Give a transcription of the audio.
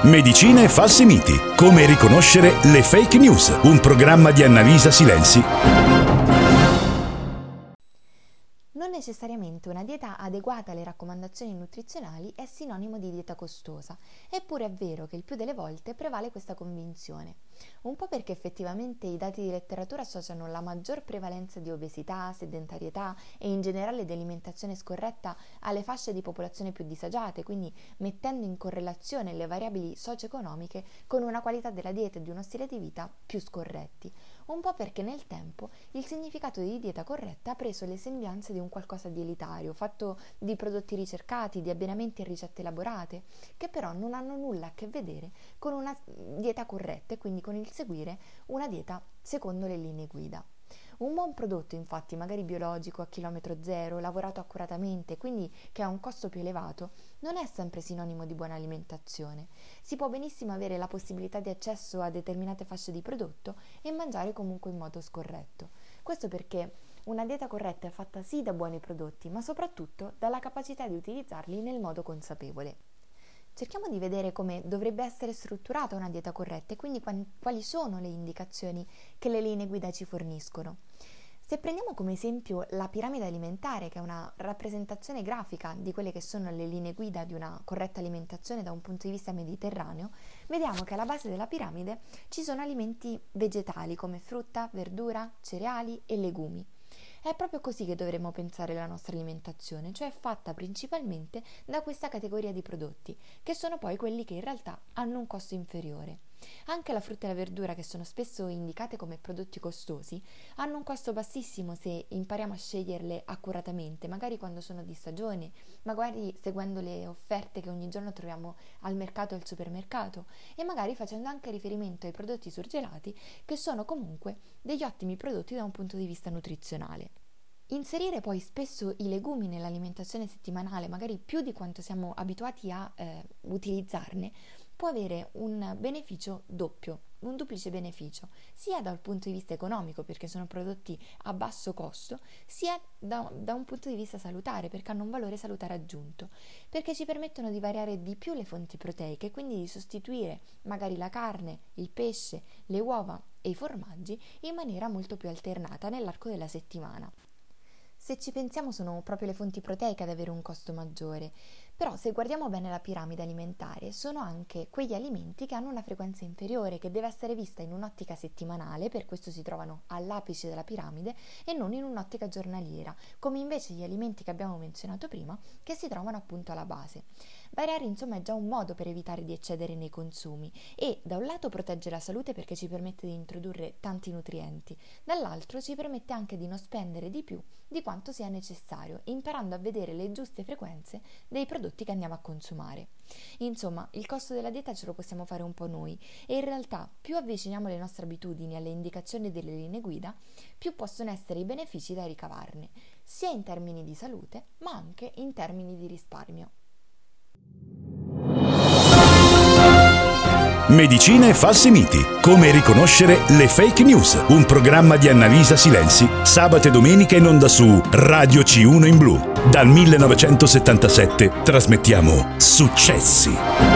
Medicina e falsi miti. Come riconoscere le fake news. Un programma di Annalisa Silenzi. Non necessariamente una dieta adeguata alle raccomandazioni nutrizionali è sinonimo di dieta costosa, eppure è vero che il più delle volte prevale questa convinzione. Un po' perché effettivamente i dati di letteratura associano la maggior prevalenza di obesità, sedentarietà e in generale di alimentazione scorretta alle fasce di popolazione più disagiate, quindi mettendo in correlazione le variabili socio-economiche con una qualità della dieta e di uno stile di vita più scorretti. Un po' perché nel tempo il significato di dieta corretta ha preso le sembianze di un qualcosa di elitario, fatto di prodotti ricercati, di abbinamenti e ricette elaborate, che però non hanno nulla a che vedere con una dieta corretta e quindi con il seguire una dieta secondo le linee guida. Un buon prodotto, infatti, magari biologico, a chilometro zero, lavorato accuratamente, quindi che ha un costo più elevato, non è sempre sinonimo di buona alimentazione. Si può benissimo avere la possibilità di accesso a determinate fasce di prodotto e mangiare comunque in modo scorretto. Questo perché una dieta corretta è fatta sì da buoni prodotti, ma soprattutto dalla capacità di utilizzarli nel modo consapevole. Cerchiamo di vedere come dovrebbe essere strutturata una dieta corretta e quindi quali sono le indicazioni che le linee guida ci forniscono. Se prendiamo come esempio la piramide alimentare, che è una rappresentazione grafica di quelle che sono le linee guida di una corretta alimentazione da un punto di vista mediterraneo, vediamo che alla base della piramide ci sono alimenti vegetali come frutta, verdura, cereali e legumi. È proprio così che dovremmo pensare la nostra alimentazione, cioè fatta principalmente da questa categoria di prodotti, che sono poi quelli che in realtà hanno un costo inferiore. Anche la frutta e la verdura, che sono spesso indicate come prodotti costosi, hanno un costo bassissimo se impariamo a sceglierle accuratamente, magari quando sono di stagione, magari seguendo le offerte che ogni giorno troviamo al mercato e al supermercato, e magari facendo anche riferimento ai prodotti surgelati, che sono comunque degli ottimi prodotti da un punto di vista nutrizionale. Inserire poi spesso i legumi nell'alimentazione settimanale, magari più di quanto siamo abituati a utilizzarne, può avere un beneficio doppio, un duplice beneficio, sia dal punto di vista economico, perché sono prodotti a basso costo, sia da un punto di vista salutare, perché hanno un valore salutare aggiunto, perché ci permettono di variare di più le fonti proteiche, quindi di sostituire magari la carne, il pesce, le uova e i formaggi in maniera molto più alternata nell'arco della settimana. Se ci pensiamo, sono proprio le fonti proteiche ad avere un costo maggiore, però se guardiamo bene la piramide alimentare sono anche quegli alimenti che hanno una frequenza inferiore, che deve essere vista in un'ottica settimanale, per questo si trovano all'apice della piramide e non in un'ottica giornaliera, come invece gli alimenti che abbiamo menzionato prima, che si trovano appunto alla base. Variare insomma è già un modo per evitare di eccedere nei consumi e da un lato protegge la salute perché ci permette di introdurre tanti nutrienti, dall'altro ci permette anche di non spendere di più di quanto sia necessario, imparando a vedere le giuste frequenze dei prodotti che andiamo a consumare. Insomma, il costo della dieta ce lo possiamo fare un po' noi e in realtà più avviciniamo le nostre abitudini alle indicazioni delle linee guida, più possono essere i benefici da ricavarne, sia in termini di salute ma anche in termini di risparmio. Medicina e falsi miti. Come riconoscere le fake news. Un programma di Annalisa Silenzi, sabato e domenica in onda su Radio C1 in blu. Dal 1977 trasmettiamo Successi.